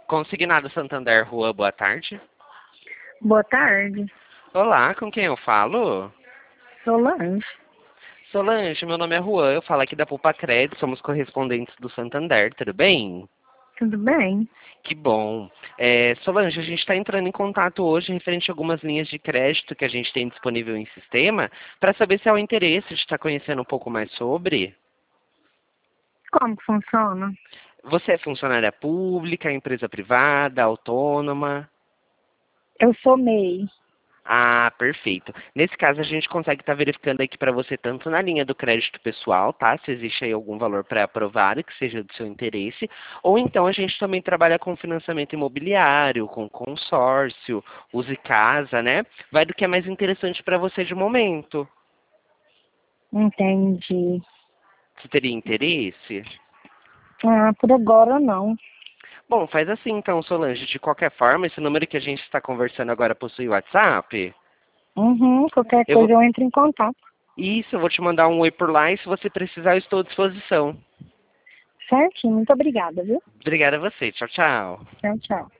Consignado Santander Rua, boa tarde. Boa tarde, Olá, com quem eu falo? Solange. Solange, meu nome é Juan, eu falo aqui da Poupa Crédito, somos correspondentes do Santander, tudo bem? Tudo bem? Que bom. Solange, a gente está entrando em contato hoje referente a algumas linhas de crédito que a gente tem disponível em sistema, para saber se há o interesse de estar conhecendo um pouco mais sobre. Como que funciona? Você é funcionária pública, empresa privada, autônoma? Eu sou MEI. Ah, perfeito. Nesse caso, a gente consegue estar verificando aqui para você tanto na linha do crédito pessoal, tá? Se existe aí algum valor pré-aprovado que seja do seu interesse, ou então a gente também trabalha com financiamento imobiliário, com consórcio, use casa, né? Vai do que é mais interessante para você de momento. Entendi. Você teria interesse? Ah, por agora não. Bom, faz assim então, Solange. De qualquer forma, esse número que a gente está conversando agora possui WhatsApp? Uhum, qualquer Eu coisa vou... eu entro em contato. Isso, eu vou te mandar um oi por lá e se você precisar, eu estou à disposição. Certinho, muito obrigada, viu? Obrigada a você. Tchau, tchau. Tchau, tchau.